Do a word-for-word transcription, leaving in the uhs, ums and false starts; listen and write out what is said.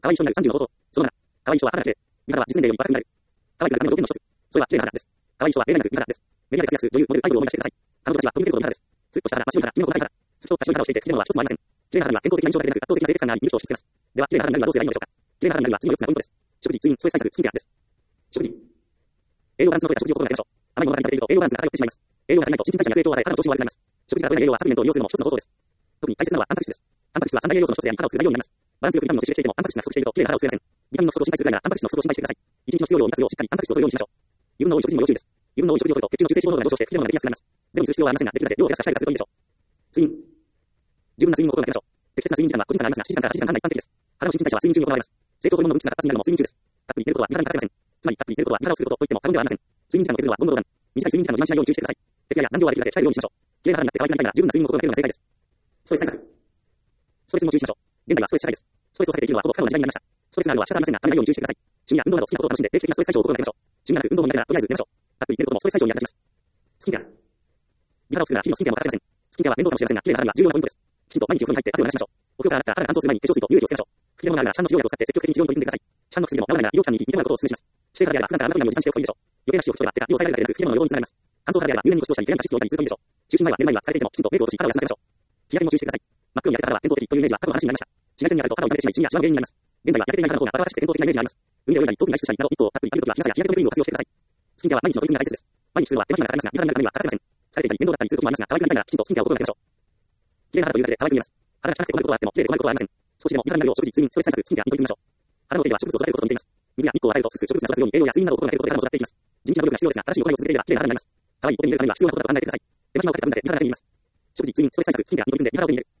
可愛い人になるさんじゅうの冒頭。そのなな。可愛い人は肌が綺麗。美肌は実年齢より若くなる。可愛くなるための条件の一つ。それは綺麗な肌です。可愛い人は例外なく美肌です。メディアで活躍する女優、モデル、アイドルを思い出してください。彼女たちは飛び出るほど美肌です。つっとした肌、真っ白い肌、君の細かい肌。透き通った白い肌をしていて、綺麗なものは一つもありません。綺麗な肌には健康的な印象だけでなく、圧倒的な清潔感があり、見る人を引きつけます。では、綺麗な肌になるにはどうすればいいのでしょうか。綺麗な肌になるには次のよっつがポイントです。食事、睡眠、ストレス対策、スキンケアです。食事。栄養バランスの取れた食事を心がけましょう。甘いものばかり食べると栄養バランスが偏ってしまいます。栄養が足りないと新陳代謝に影響を与え、肌の調子も悪くなります。食事が取れない栄養はサプリメントを利用するのも一つの方法です。特に大切なのはタンパク質です。タンパク質は三大栄養素の一つであり、肌を作る材料になります。バランスよくビタミンを摂取していても、タンパク質が不足していると綺麗な肌を作れません。ビタミンの不足を心配するぐらいなら、タンパク質の不足を心配してください。一日の必要量を満たすよう、しっかりタンパク質を取るようにしましょう。油分の多い食事にも要注意です。油分の多い食事を取ると、血中の中性脂肪濃度が上昇して、不良ができやすくなります。全部にする必要はありませんが、できるだけ量を減らした控えがするといいでしょう。睡眠。十分な睡眠を心がけましょう。適切な睡眠時間は個人差がありますが、しちじかんからはちじかんかんが一般的です。肌の新陳代謝は睡眠中に行われます。成長ホルモンの分泌が活発になるのも睡眠中です。たっぷり寝ることは美肌に欠かせません。つまり、たっぷり寝ることは美肌を作ることと言っても過言ではありません。睡眠時間の削るのは言語道断。短い睡眠時間の自慢しないように注意してください。徹夜や残業はできるだけ控えるようにしましょう。綺麗な肌になって可愛くなりたいなら十分な睡眠を心がけるのが正解です。ストレス対策。ストレスも注意しましょう。現在はストレス社会です。ストレスを避けて生きるのはほぼ不可能な時代になりました。ストレスがあるのは仕方ありませんが、ためないように注意してください。趣味や運動など好きなことを楽しんで定期的なストレス解消を心がけましょう。趣味なく運動も苦手ならとりあえずやめましょう。たっぷり寝ることもストレス解消に役立ちます。スキンケア。美肌を作るなら日々のスキンケアも欠かせません。スキンケアは面倒かもしれませんが、綺麗な肌には重要なポイントです。きちんと毎日お風呂に入って汗を流しましょう。お風呂から洗ったら肌が乾燥する前に化粧水と乳液をつけましょう。吹き出物があるなら市販の治療薬を使って積極的に治療に取り組んでください。市販の薬でも治らないなら医療機関に行き、似たようなことをお勧めします。姿勢肌であれば普段からあなたにも持参しておくといいでしょう。余計な脂を拭き取れば手が身を抑えられるだけでなく、吹き出物の予防につながります。乾燥肌であれば入念に保湿をしたり、手紙が脂質を置いたりするといいでしょう。就寝前は寝る前には疲れていてもきちんとメイクを落とし肌を休ませましょう。日焼けも注意してください。真っ黒に焼けた肌は健康的というイメージは過去の話になりました。紫外線に当たると肌を痛めてしまい、シミやシワの原因になります。現在は焼けていない肌の方がバラバラしくて健康的なイメージがあります。海で泳いだり、遠くに外出したりなど日光をたっぷり浴びるときは日傘や日焼け止めクリームを活用してください。スキンケアは毎日の取り組みが大切です。毎日するのは手間暇がかかりますが、美肌になるためには欠かせません。疲れていたり面倒だったりすることもありますが、可愛くなりたいならきちんとスキンケアを心がけましょう。綺麗な肌というだけで可愛く見えます。肌が汚くて困ることはあっても、綺麗で困ることはありません。少しでも美肌になるよう食事、睡眠、ストレス対策、スキンケアに取り組みましょう。肌の手入れは植物を育てることと似ています。水や日光を与えるとすぐ植物が育つように栄養や睡眠などを心がけることで肌も育っていきます。地道な努力が必要ですが、正しい行いを続けていれば綺麗な肌になります。可愛いポテに入れるためには必要なことだと考えてください。手間暇をかけた分だけ美肌になっていきます。食事、睡眠、ストレス対策、スキンケアに取り組んで美肌を手に入れる。